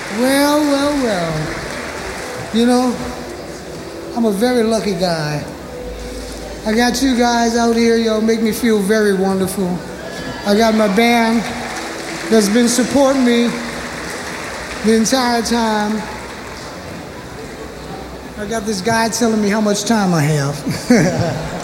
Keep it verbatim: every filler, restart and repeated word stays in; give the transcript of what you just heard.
Well, well, well. You know, I'm a very lucky guy. I got you guys out here, yo, make me feel very wonderful. I got my band that's been supporting me the entire time. I got this guy telling me how much time I have.